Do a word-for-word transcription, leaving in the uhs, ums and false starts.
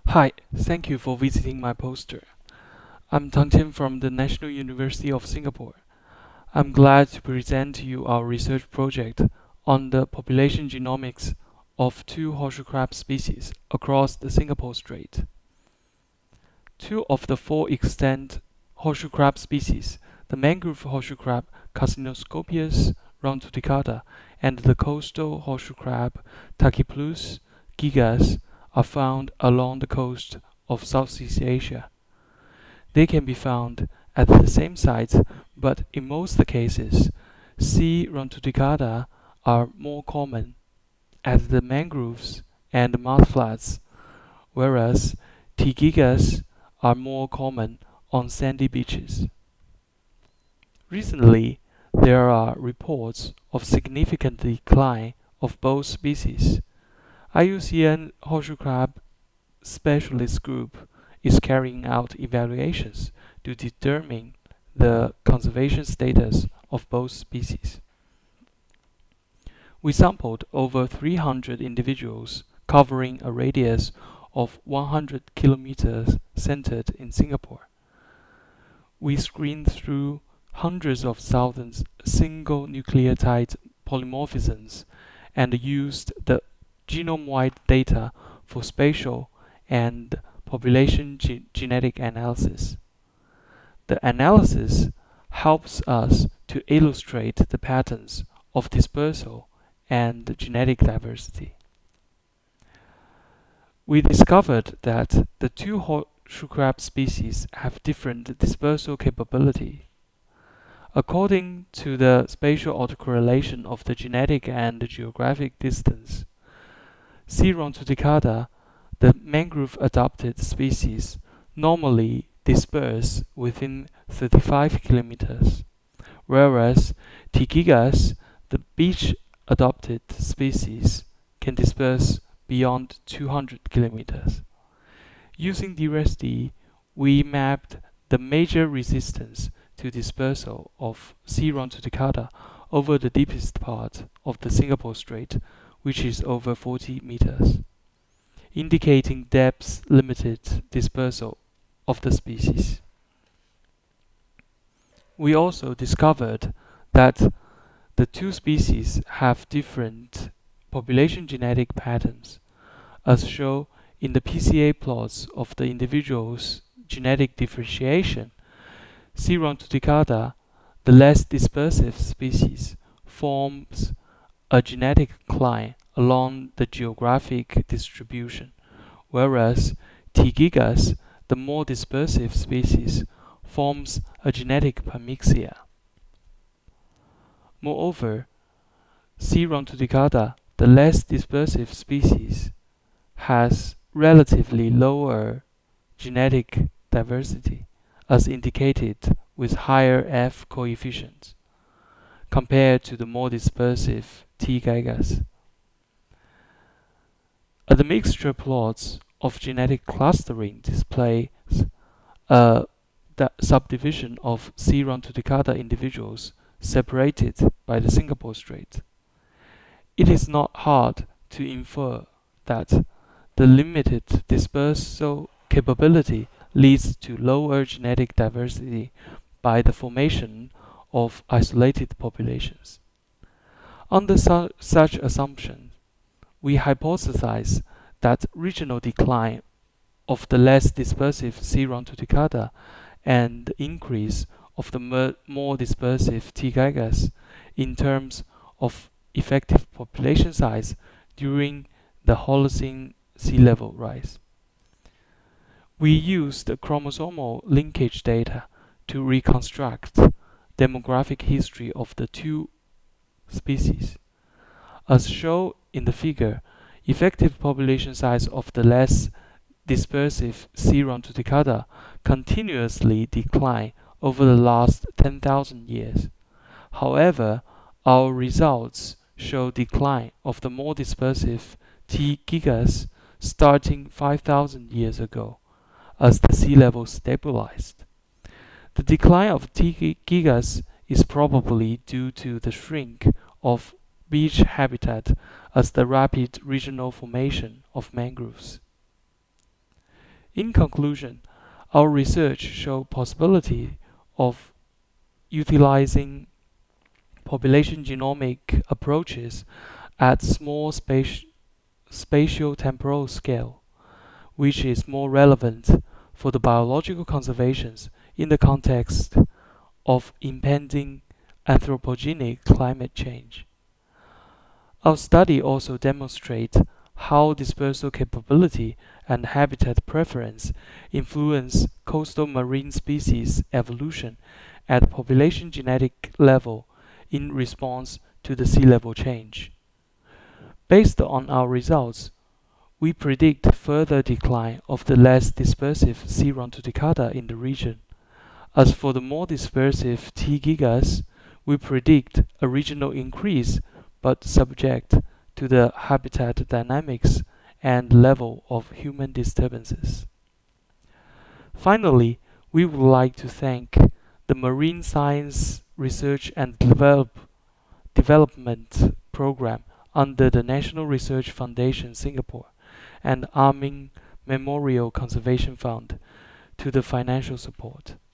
Hi, thank you for visiting my poster. I'm Tang Qian from the National University of Singapore. I'm glad to present to you our research project on the population genomics of two horseshoe crab species across the Singapore Strait. Two of the four extant horseshoe crab species, the mangrove horseshoe crab Carcinoscopius roundtuticata and the coastal horseshoe crab Tachyplus gigas, are found along the coast of Southeast Asia. They can be found at the same sites, but in most cases, C. roundtuticata are more common at the mangroves and mudflats, whereas T. gigas are more common on sandy beaches. Recently, there are reports of significant decline of both species. I U C N Horseshoe Crab Specialist Group is carrying out evaluations to determine the conservation status of both species. We sampled over three hundred individuals covering a radius of one hundred kilometers centered in Singapore. We screened through hundreds of thousands single nucleotide polymorphisms and used the genome-wide data for spatial and population ge genetic analysis. The analysis helps us to illustrate the patterns of dispersal and genetic diversity. We discovered that the two horseshoe crab species have different dispersal capability. According to the spatial autocorrelation of the genetic and geographic distance, C. roundtuticata, the mangrove-adapted species, normally disperse within thirty-five kilometers, whereas T. gigas, the beach-adapted species, can disperse beyond two hundred kilometers. Using D R E S D, we mapped the major resistance to dispersal of C. roundtuticata over the deepest part of the Singapore Strait, which is over forty meters, indicating depth-limited dispersal of the species. We also discovered that the two species have different population genetic patterns, as shown in the P C A plots of the individual's genetic differentiation. C. roundtuticata, the less dispersive species, forms a genetic cline along the geographic distribution, whereas T. gigas, the more dispersive species, forms a genetic pamixia. Moreover, C. roundtuticata, the less dispersive species, has relatively lower genetic diversity, as indicated with higher F coefficients, compared to the more dispersive T. gigas. The mixture plots of genetic clustering displays a subdivision of C. roundtuticata individuals separated by the Singapore Strait. It is not hard to infer that the limited dispersal capability leads to lower genetic diversity by the formation of isolated populations. Under su such assumptions, we hypothesize that regional decline of the less dispersive C. roundtuticata and increase of the more dispersive T. gigas in terms of effective population size during the Holocene sea level rise. We used the chromosomal linkage data to reconstruct demographic history of the two species. As shown in the figure, effective population size of the less dispersive C. roundtuticata continuously decline over the last ten thousand years. However, our results show decline of the more dispersive T. gigas starting five thousand years ago, as the sea level stabilized. The decline of T. gigas is probably due to the shrink of beach habitat as the rapid regional formation of mangroves. In conclusion, our research showed possibility of utilizing population genomic approaches at small space, spatial temporal scale, which is more relevant for the biological conservations in the context of impending anthropogenic climate change. Our study also demonstrates how dispersal capability and habitat preference influence coastal marine species evolution at population genetic level in response to the sea level change. Based on our results, we predict further decline of the less dispersive C. rhontodicada in the region. As for the more dispersive T. gigas, we predict a regional increase, but subject to the habitat dynamics and level of human disturbances. Finally, we would like to thank the Marine Science Research and Develop, Development Program under the National Research Foundation Singapore and Arming Memorial Conservation Fund to the financial support.